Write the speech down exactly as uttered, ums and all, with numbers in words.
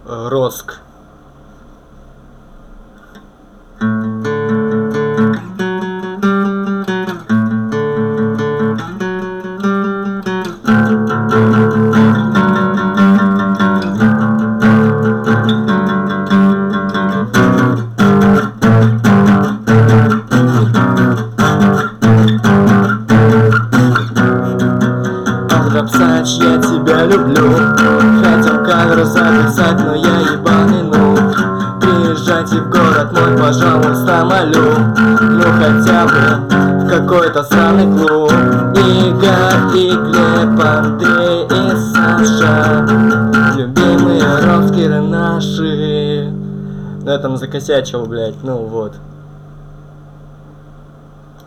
э, Роск. Псач, я тебя люблю. Хотел кавер записать, но я ебаный нуб. Приезжайте в город мой, пожалуйста, молю. Ну хотя бы в какой-то сраный клуб. Игорь и Глеб, Андрей и Саша, любимые рокеры наши. На этом закосячил, блять, ну вот.